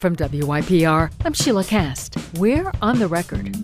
From WYPR, I'm Sheila Cast. We're on the record.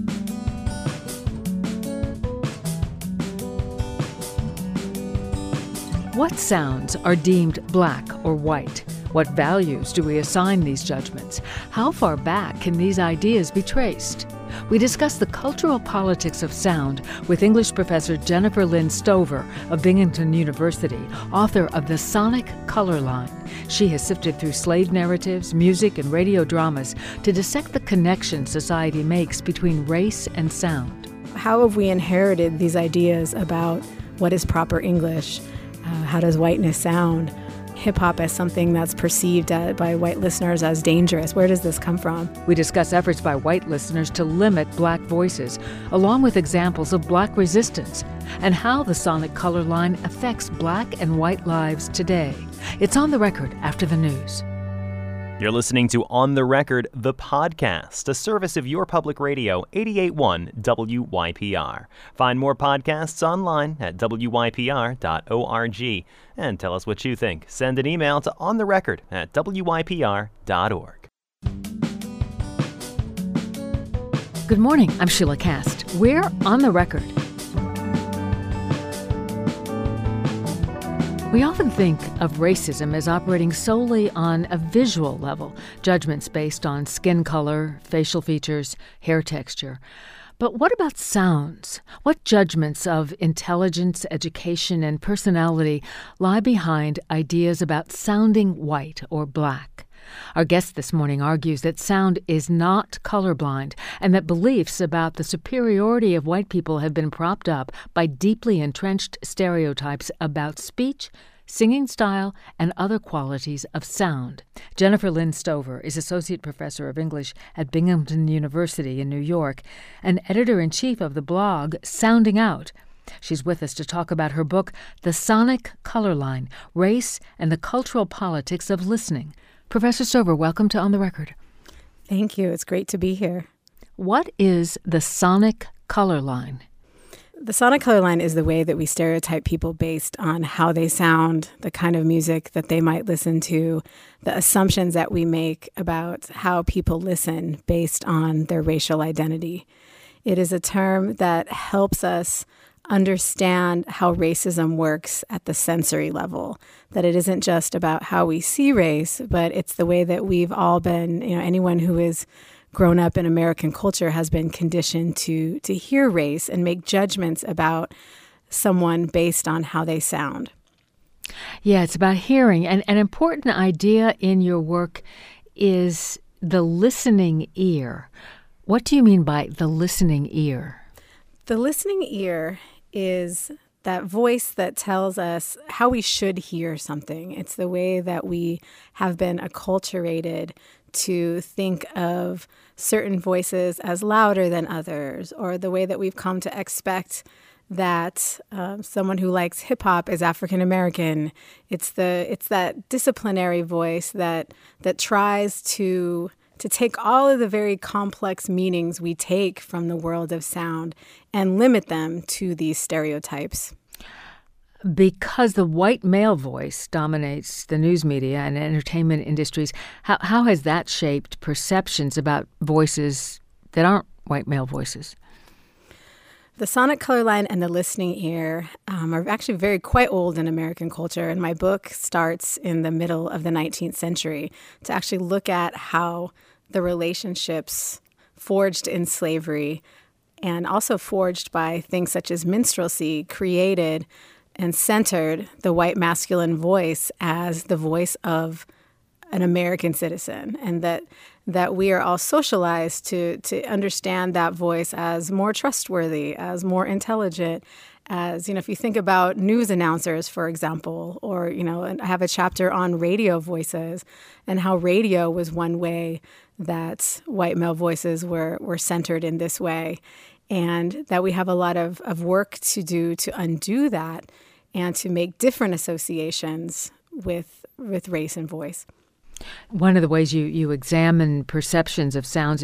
What sounds are deemed black or white? What values do we assign these judgments? How far back can these ideas be traced? We discuss the cultural politics of sound with English professor Jennifer Lynn Stover of Binghamton University, author of The Sonic Color Line. She has sifted through slave narratives, music, and radio dramas to dissect the connection society makes between race and sound. How have we inherited these ideas about what is proper English? How does whiteness sound? Hip-hop as something that's perceived by white listeners as dangerous. Where does this come from? We discuss efforts by white listeners to limit black voices, along with examples of black resistance, and how the sonic color line affects black and white lives today. It's On the Record after the news. You're listening to On the Record, the podcast, a service of your public radio, 88.1 WYPR. Find more podcasts online at wypr.org. And tell us what you think. Send an email to ontherecord@wypr.org. Good morning, I'm Sheila Cast. We're On the Record. We often think of racism as operating solely on a visual level, judgments based on skin color, facial features, hair texture. But what about sounds? What judgments of intelligence, education, and personality lie behind ideas about sounding white or black? Our guest this morning argues that sound is not colorblind and that beliefs about the superiority of white people have been propped up by deeply entrenched stereotypes about speech, singing style, and other qualities of sound. Jennifer Lynn Stover is Associate Professor of English at Binghamton University in New York and Editor-in-Chief of the blog Sounding Out. She's with us to talk about her book, The Sonic Color Line: Race and the Cultural Politics of Listening. Professor Stover, welcome to On the Record. Thank you. It's great to be here. What is the sonic color line? The sonic color line is the way that we stereotype people based on how they sound, the kind of music that they might listen to, the assumptions that we make about how people listen based on their racial identity. It is a term that helps us understand how racism works at the sensory level, that it isn't just about how we see race, but it's the way that we've all been, anyone who is grown up in American culture has been conditioned to hear race and make judgments about someone based on how they sound. Yeah, it's about hearing. And an important idea in your work is the listening ear. What do you mean by the listening ear? The listening ear is that voice that tells us how we should hear something. It's the way that we have been acculturated to think of certain voices as louder than others, or the way that we've come to expect that someone who likes hip hop is African American. It's that disciplinary voice that tries to take all of the very complex meanings we take from the world of sound and limit them to these stereotypes. Because the white male voice dominates the news media and entertainment industries, how has that shaped perceptions about voices that aren't white male voices? The sonic color line and the listening ear are actually quite old in American culture, and my book starts in the middle of the 19th century to actually look at how the relationships forged in slavery and also forged by things such as minstrelsy created and centered the white masculine voice as the voice of an American citizen, and that we are all socialized to understand that voice as more trustworthy, as more intelligent, as, if you think about news announcers, for example, or, I have a chapter on radio voices and how radio was one way that white male voices were centered in this way, and that we have a lot of work to do to undo that and to make different associations with race and voice. One of the ways you examine perceptions of sounds,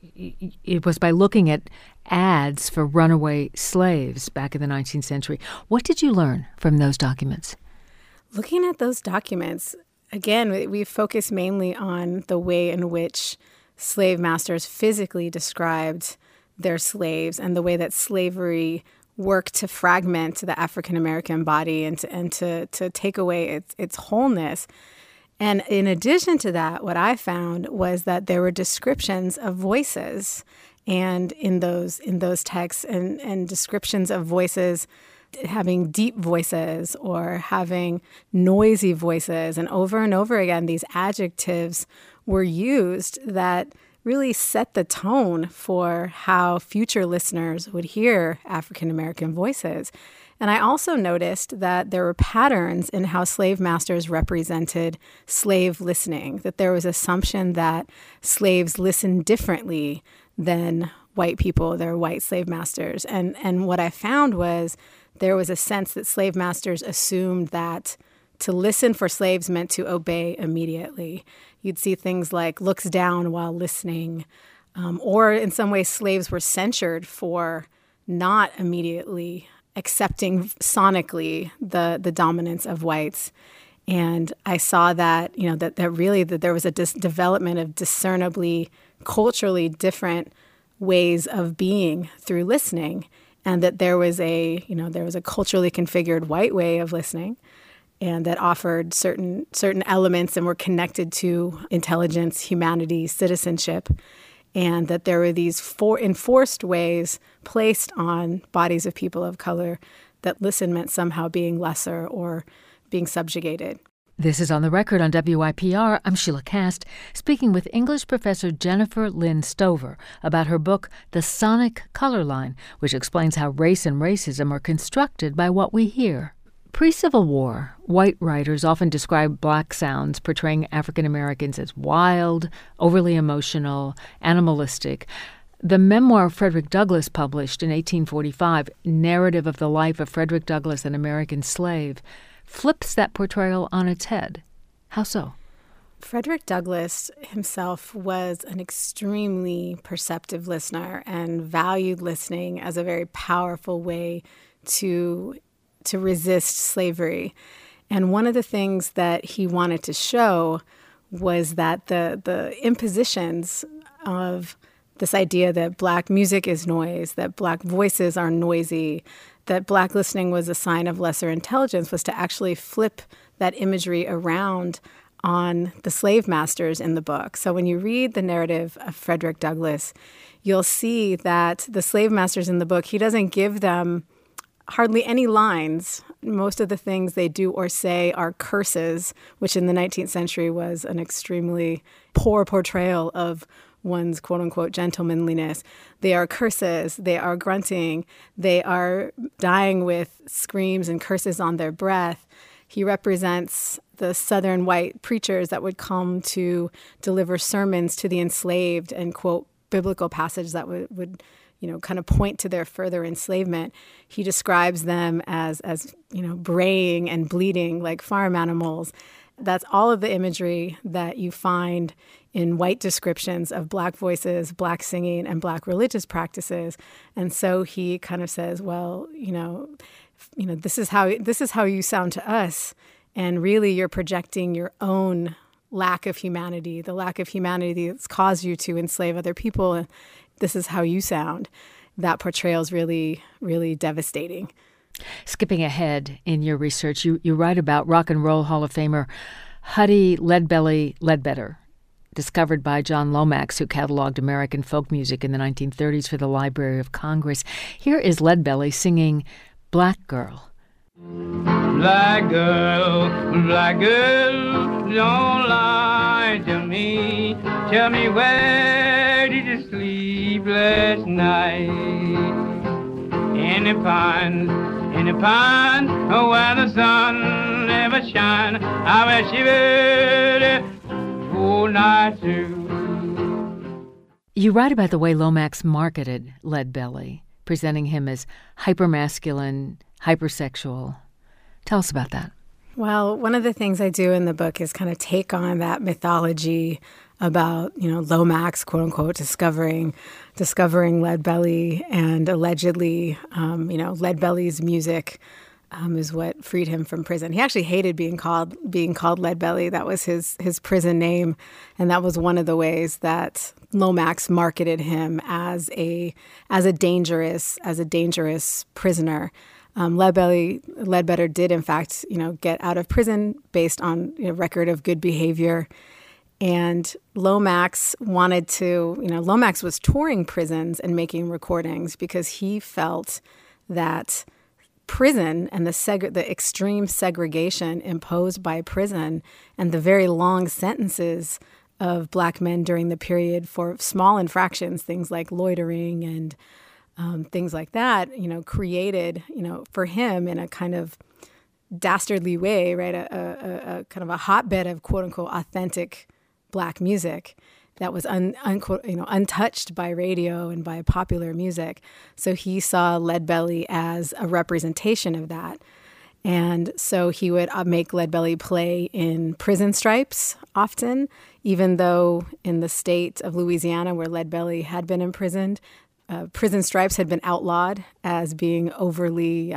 it was by looking at ads for runaway slaves back in the 19th century. What did you learn from those documents? Looking at those documents, again, we focus mainly on the way in which slave masters physically described their slaves and the way that slavery worked to fragment the African American body and to take away its wholeness. And in addition to that, what I found was that there were descriptions of voices, and in those texts and descriptions of voices having deep voices or having noisy voices. And over again, these adjectives were used that really set the tone for how future listeners would hear African American voices. And I also noticed that there were patterns in how slave masters represented slave listening, that there was assumption that slaves listened differently than white people, their white slave masters. And what I found was there was a sense that slave masters assumed that to listen for slaves meant to obey immediately. You'd see things like looks down while listening, or in some ways slaves were censured for not immediately accepting sonically the dominance of whites. And I saw that, that there was a development of discernibly culturally different ways of being through listening, and that there was a culturally configured white way of listening, and that offered certain elements and were connected to intelligence, humanity, citizenship, and that there were these enforced ways placed on bodies of people of color that listen meant somehow being lesser or being subjugated. This is On the Record on WYPR. I'm Sheila Kast, speaking with English professor Jennifer Lynn Stover about her book, The Sonic Color Line, which explains how race and racism are constructed by what we hear. Pre-Civil War, white writers often described black sounds portraying African Americans as wild, overly emotional, animalistic. The memoir Frederick Douglass published in 1845, Narrative of the Life of Frederick Douglass, an American Slave, flips that portrayal on its head. How so? Frederick Douglass himself was an extremely perceptive listener and valued listening as a very powerful way to resist slavery. And one of the things that he wanted to show was that the impositions of this idea that black music is noise, that black voices are noisy, that black listening was a sign of lesser intelligence, was to actually flip that imagery around on the slave masters in the book. So when you read the narrative of Frederick Douglass, you'll see that the slave masters in the book, he doesn't give them hardly any lines. Most of the things they do or say are curses, which in the 19th century was an extremely poor portrayal of one's quote-unquote gentlemanliness. They are curses, they are grunting, they are dying with screams and curses on their breath. He represents the Southern white preachers that would come to deliver sermons to the enslaved and quote biblical passages that would kind of point to their further enslavement. He describes them as braying and bleating like farm animals. That's all of the imagery that you find in white descriptions of black voices, black singing, and black religious practices. And so he kind of says, well, this is how you sound to us. And really you're projecting your own lack of humanity, the lack of humanity that's caused you to enslave other people. And this is how you sound. That portrayal is really, really devastating. Skipping ahead in your research, you write about Rock and Roll Hall of Famer Huddie Leadbelly Ledbetter, discovered by John Lomax, who cataloged American folk music in the 1930s for the Library of Congress. Here is Leadbelly singing Black Girl. Black girl, don't lie to me. Tell me, where did you sleep last night? In the pond, where the sun never shine. I wish you would all night too. You write about the way Lomax marketed Leadbelly, presenting him as hypermasculine, hypersexual. Tell us about that. Well, one of the things I do in the book is kind of take on that mythology about, Lomax, quote unquote, discovering Leadbelly and allegedly, Leadbelly's music is what freed him from prison. He actually hated being called Leadbelly. That was his prison name, and that was one of the ways that Lomax marketed him as a dangerous prisoner. Ledbetter did, in fact, get out of prison based on record of good behavior. And Lomax Lomax was touring prisons and making recordings because he felt that prison and the extreme segregation imposed by prison and the very long sentences of Black men during the period for small infractions, things like loitering and things like that, created, for him in a kind of dastardly way, right, a kind of a hotbed of quote unquote authentic Black music that was untouched by radio and by popular music. So he saw Leadbelly as a representation of that. And so he would make Leadbelly play in prison stripes often, even though in the state of Louisiana where Leadbelly had been imprisoned, prison stripes had been outlawed as being overly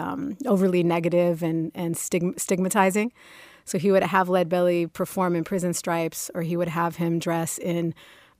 negative and stigmatizing. So he would have Leadbelly perform in prison stripes, or he would have him dress in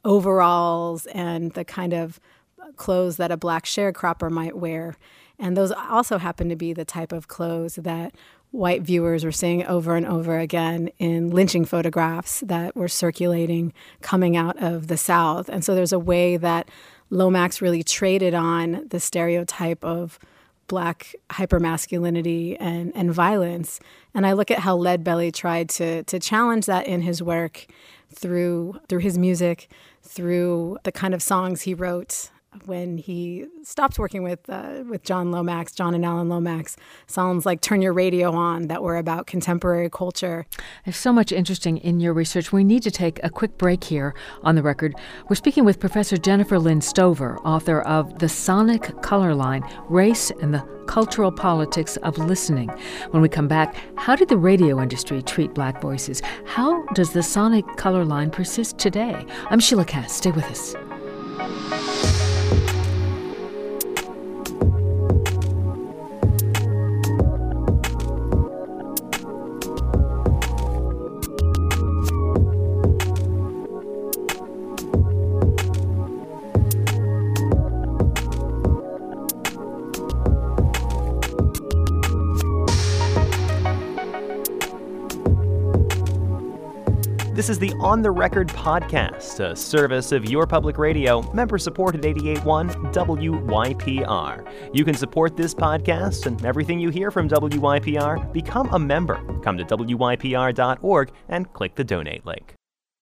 overalls and the kind of clothes that a Black sharecropper might wear. And those also happen to be the type of clothes that white viewers were seeing over and over again in lynching photographs that were circulating coming out of the South. And so there's a way that Lomax really traded on the stereotype of Black hypermasculinity and violence. And I look at how Leadbelly tried to challenge that in his work through his music, through the kind of songs he wrote when he stopped working with John and Alan Lomax, songs like Turn Your Radio On that were about contemporary culture. There's so much interesting in your research. We need to take a quick break here on the record. We're speaking with Professor Jennifer Lynn Stover, author of The Sonic Color Line, Race and the Cultural Politics of Listening. When we come back, how did the radio industry treat Black voices? How does the sonic color line persist today? I'm Sheila Cass. Stay with us. This is the On the Record podcast, a service of your public radio, member-supported 88.1 WYPR. You can support this podcast and everything you hear from WYPR. Become a member. Come to WYPR.org and click the donate link.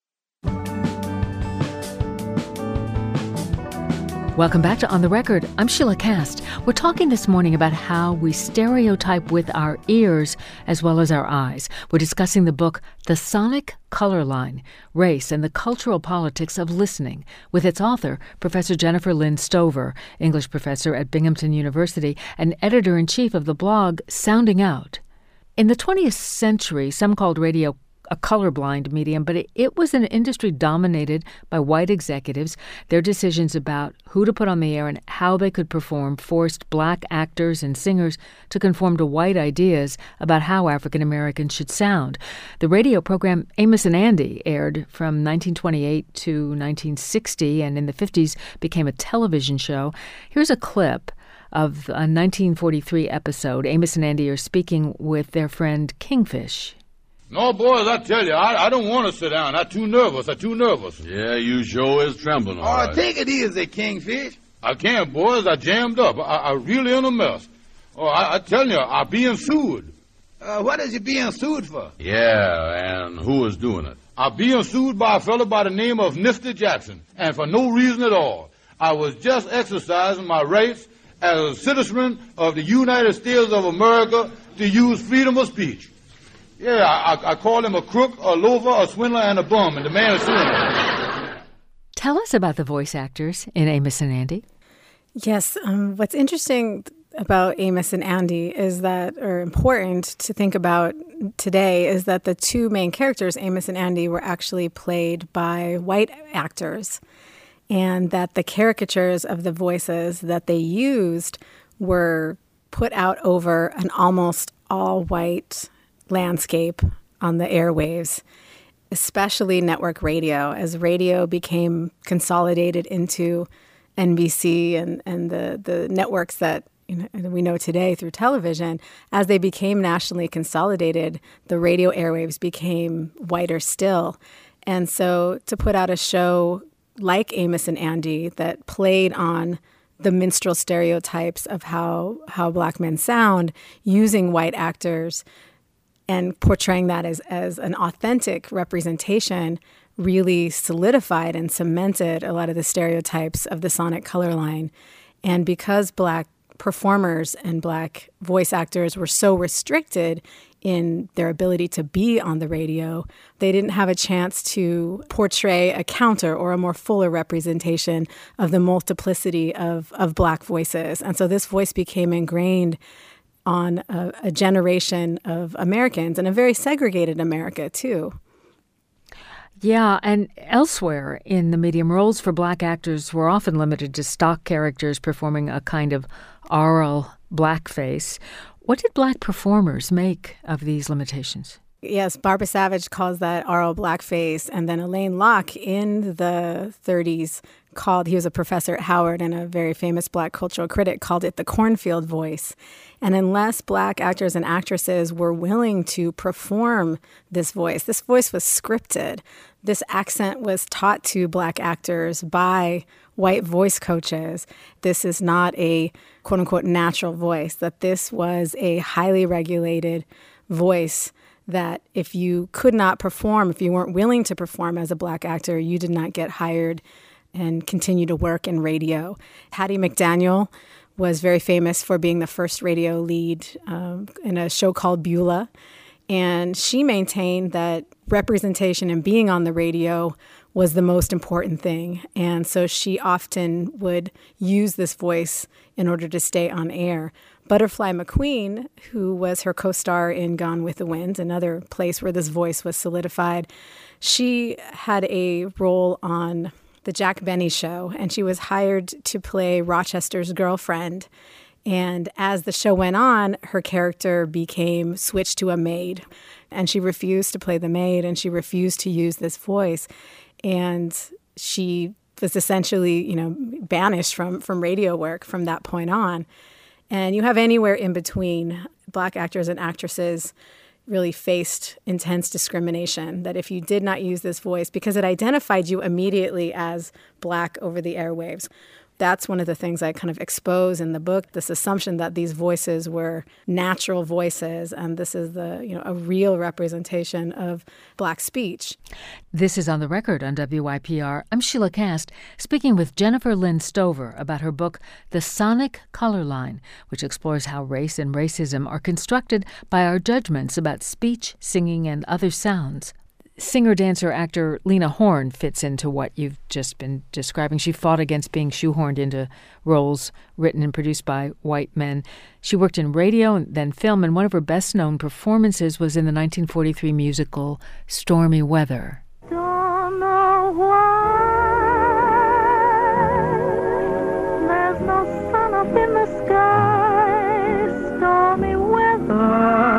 Welcome back to On the Record. I'm Sheila Cass. We're talking this morning about how we stereotype with our ears as well as our eyes. We're discussing the book, The Sonic Color Line, Race and the Cultural Politics of Listening, with its author, Professor Jennifer Lynn Stover, English professor at Binghamton University and editor-in-chief of the blog Sounding Out. In the 20th century, some called radio a colorblind medium, but it was an industry dominated by white executives. Their decisions about who to put on the air and how they could perform forced Black actors and singers to conform to white ideas about how African Americans should sound. The radio program Amos and Andy aired from 1928 to 1960, and in the 50s became a television show. Here's a clip of a 1943 episode. Amos and Andy are speaking with their friend Kingfish. No, boys, I tell you, I don't want to sit down. I'm too nervous. Yeah, you sure is trembling, all right. Take it easy, Kingfish. I can't, boys. I jammed up. I really in a mess. Oh, I tell you, I'm being sued. What is you being sued for? Yeah, and who is doing it? I'm being sued by a fellow by the name of Nifty Jackson, and for no reason at all. I was just exercising my rights as a citizen of the United States of America to use freedom of speech. Yeah, I call him a crook, a loafer, a swindler, and a bum, and the man is suing me. Tell us about the voice actors in Amos and Andy. Yes, what's interesting about Amos and Andy is that, or important to think about today, is that the two main characters, Amos and Andy, were actually played by white actors, and that the caricatures of the voices that they used were put out over an almost all-white landscape on the airwaves, especially network radio, as radio became consolidated into NBC and the networks that we know today through television. As they became nationally consolidated, the radio airwaves became whiter still. And so to put out a show like Amos and Andy that played on the minstrel stereotypes of how Black men sound, using white actors and portraying that as an authentic representation, really solidified and cemented a lot of the stereotypes of the sonic color line. And because Black performers and Black voice actors were so restricted in their ability to be on the radio, they didn't have a chance to portray a counter or a more fuller representation of the multiplicity of Black voices. And so this voice became ingrained on a generation of Americans, and a very segregated America, too. Yeah, and elsewhere in the medium, roles for Black actors were often limited to stock characters performing a kind of oral blackface. What did Black performers make of these limitations? Yes, Barbara Savage calls that oral blackface, and then Alain Locke in the 30s he was a professor at Howard and a very famous Black cultural critic, called it the cornfield voice. And unless Black actors and actresses were willing to perform this voice was scripted. This accent was taught to Black actors by white voice coaches. This is not a quote-unquote natural voice, that this was a highly regulated voice that if you could not perform, if you weren't willing to perform as a Black actor, you did not get hired and continue to work in radio. Hattie McDaniel was very famous for being the first radio lead in a show called Beulah. And she maintained that representation and being on the radio was the most important thing. And so she often would use this voice in order to stay on air. Butterfly McQueen, who was her co-star in Gone with the Wind, another place where this voice was solidified, she had a role on The Jack Benny Show, and she was hired to play Rochester's girlfriend. And as the show went on, her character became switched to a maid, and she refused to play the maid, and she refused to use this voice. And she was essentially, banished from radio work from that point on. And you have anywhere in between, Black actors and actresses really faced intense discrimination, that if you did not use this voice, because it identified you immediately as Black over the airwaves. That's one of the things I kind of expose in the book, this assumption that these voices were natural voices, and this is a real representation of Black speech. This is On the Record on WYPR. I'm Sheila Kast, speaking with Jennifer Lynn Stover about her book, The Sonic Color Line, which explores how race and racism are constructed by our judgments about speech, singing, and other sounds. Singer, dancer, actor Lena Horne fits into what you've just been describing. She fought against being shoehorned into roles written and produced by white men. She worked in radio and then film, and one of her best-known performances was in the 1943 musical Stormy Weather. Don't know why there's no sun up in the sky, stormy weather.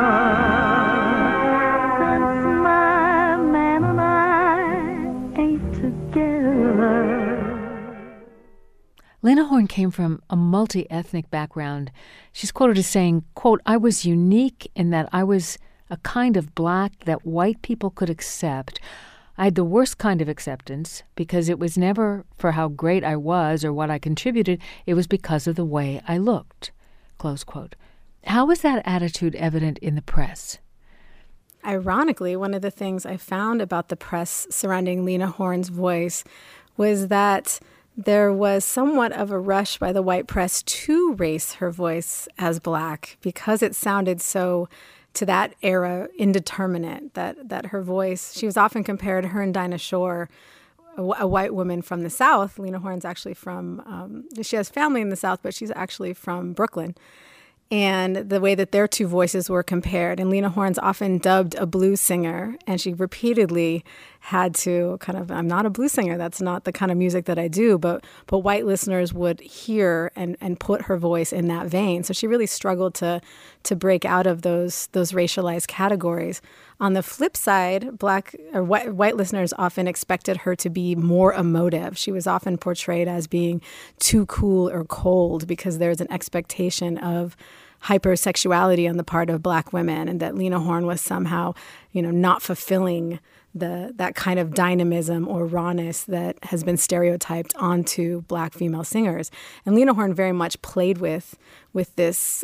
Lena Horne came from a multi-ethnic background. She's quoted as saying, quote, "I was unique in that I was a kind of Black that white people could accept. I had the worst kind of acceptance because it was never for how great I was or what I contributed. It was because of the way I looked," close quote. How was that attitude evident in the press? Ironically, one of the things I found about the press surrounding Lena Horne's voice was that there was somewhat of a rush by the white press to race her voice as Black because it sounded so, to that era, indeterminate, that her voice, she was often compared, her and Dinah Shore, a white woman from the South. Lena Horne's actually from, she has family in the South, but she's actually from Brooklyn. And the way that their two voices were compared. And Lena Horne's often dubbed a blues singer, and she repeatedly had to I'm not a blues singer. That's not the kind of music that I do. But white listeners would hear and put her voice in that vein. So she really struggled to break out of those racialized categories. On the flip side, white listeners often expected her to be more emotive. She was often portrayed as being too cool or cold because there's an expectation of hypersexuality on the part of Black women, and that Lena Horne was somehow, not fulfilling that kind of dynamism or rawness that has been stereotyped onto Black female singers. And Lena Horne very much played with this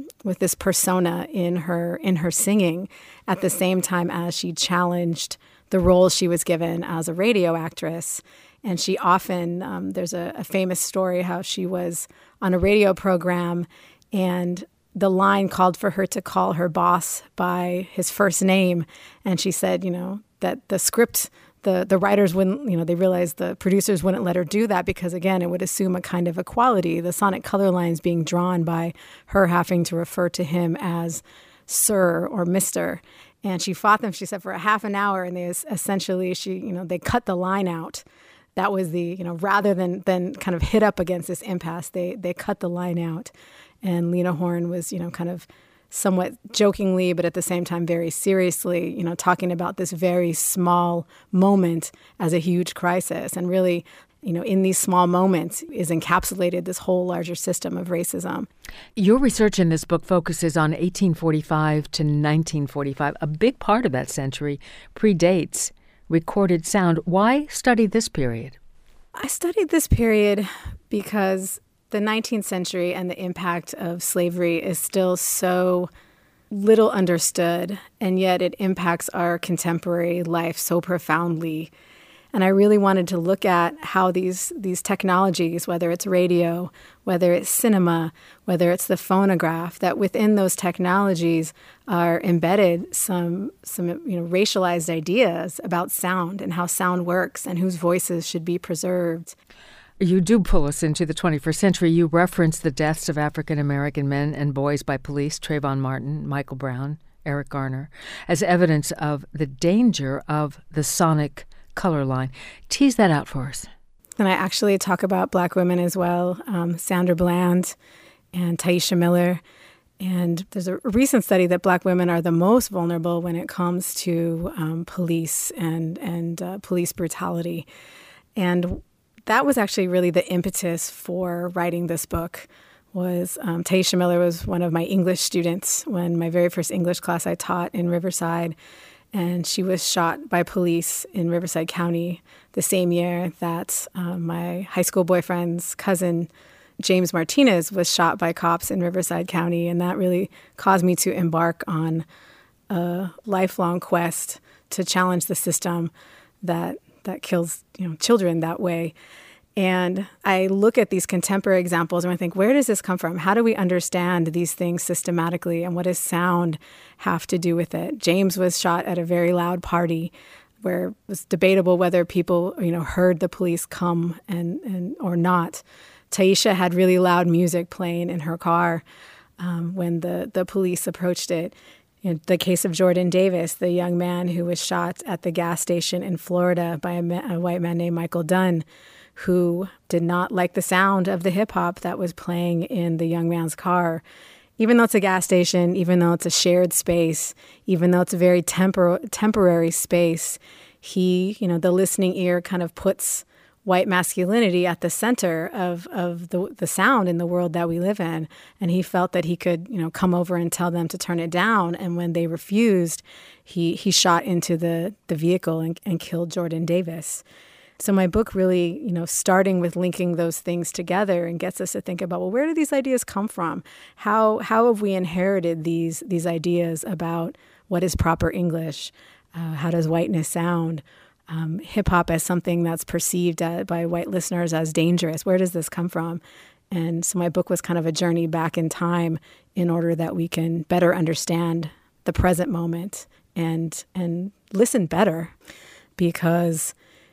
persona in her singing, at the same time as she challenged the role she was given as a radio actress. And she often, there's a famous story how she was on a radio program and the line called for her to call her boss by his first name. And she said, that the script, the writers wouldn't, they realized the producers wouldn't let her do that because, again, it would assume a kind of equality. The sonic color lines being drawn by her having to refer to him as Sir or Mr. And she fought them, she said, for a half an hour. And they essentially, they cut the line out. That was rather than kind of hit up against this impasse, they cut the line out. And Lena Horne was, kind of somewhat jokingly, but at the same time very seriously, talking about this very small moment as a huge crisis. And really, in these small moments is encapsulated this whole larger system of racism. Your research in this book focuses on 1845 to 1945. A big part of that century predates recorded sound. Why study this period? I studied this period because the 19th century and the impact of slavery is still so little understood, and yet it impacts our contemporary life so profoundly. And I really wanted to look at how these technologies, whether it's radio, whether it's cinema, whether it's the phonograph, that within those technologies are embedded some racialized ideas about sound and how sound works and whose voices should be preserved. You do pull us into the 21st century. You reference the deaths of African-American men and boys by police, Trayvon Martin, Michael Brown, Eric Garner, as evidence of the danger of the sonic color line. Tease that out for us. And I actually talk about Black women as well, Sandra Bland and Taisha Miller. And there's a recent study that Black women are the most vulnerable when it comes to police and police brutality. And that was actually really the impetus for writing this book. Taisha Miller was one of my English students when my very first English class I taught in Riverside. And she was shot by police in Riverside County the same year that my high school boyfriend's cousin, James Martinez, was shot by cops in Riverside County. And that really caused me to embark on a lifelong quest to challenge the system that kills children that way. And I look at these contemporary examples and I think, where does this come from? How do we understand these things systematically? And what does sound have to do with it? James was shot at a very loud party where it was debatable whether people, heard the police come and or not. Taisha had really loud music playing in her car when the police approached it. In the case of Jordan Davis, the young man who was shot at the gas station in Florida by a white man named Michael Dunn, who did not like the sound of the hip-hop that was playing in the young man's car. Even though it's a gas station, even though it's a shared space, even though it's a very temporary space, the listening ear kind of puts white masculinity at the center of the sound in the world that we live in. And he felt that he could, come over and tell them to turn it down. And when they refused, he shot into the vehicle and killed Jordan Davis. So my book really, starting with linking those things together and gets us to think about, well, where do these ideas come from? How have we inherited these ideas about what is proper English? How does whiteness sound? Hip-hop as something that's perceived by white listeners as dangerous. Where does this come from? And so my book was kind of a journey back in time in order that we can better understand the present moment and listen better, because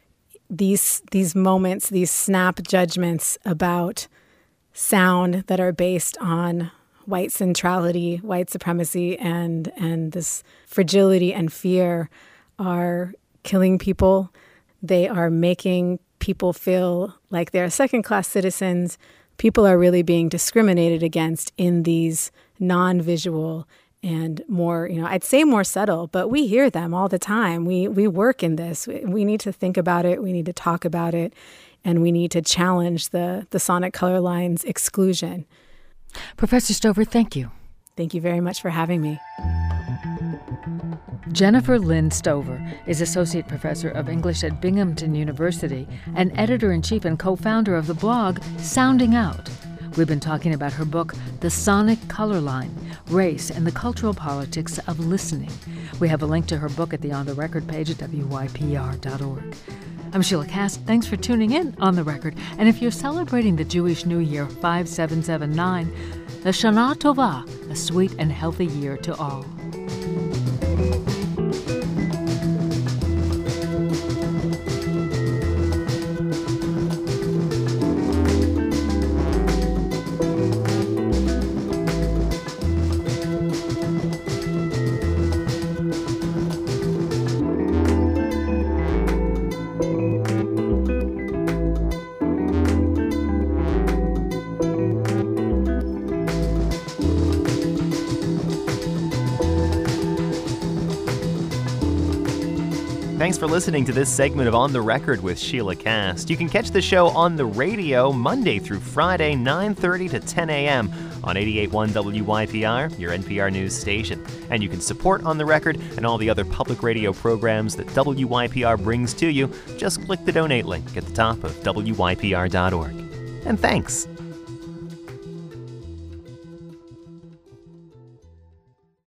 these moments, these snap judgments about sound that are based on white centrality, white supremacy, and this fragility and fear are killing people. They are making people feel like they're second-class citizens. People are really being discriminated against in these non-visual and more, I'd say more subtle, but we hear them all the time. We work in this. We need to think about it. We need to talk about it. And we need to challenge the sonic color line's exclusion. Professor Stover, thank you. Thank you very much for having me. Jennifer Lynn Stover is Associate Professor of English at Binghamton University and Editor-in-Chief and co-founder of the blog Sounding Out. We've been talking about her book, The Sonic Color Line, Race and the Cultural Politics of Listening. We have a link to her book at the On the Record page at wypr.org. I'm Sheila Kast. Thanks for tuning in on The Record. And if you're celebrating the Jewish New Year 5779, the Shana Tova, a sweet and healthy year to all. Thanks for listening to this segment of On the Record with Sheila Kast. You can catch the show on the radio Monday through Friday, 9:30 to 10 a.m. on 88.1 WYPR, your NPR news station. And you can support On the Record and all the other public radio programs that WYPR brings to you. Just click the donate link at the top of WYPR.org. And thanks.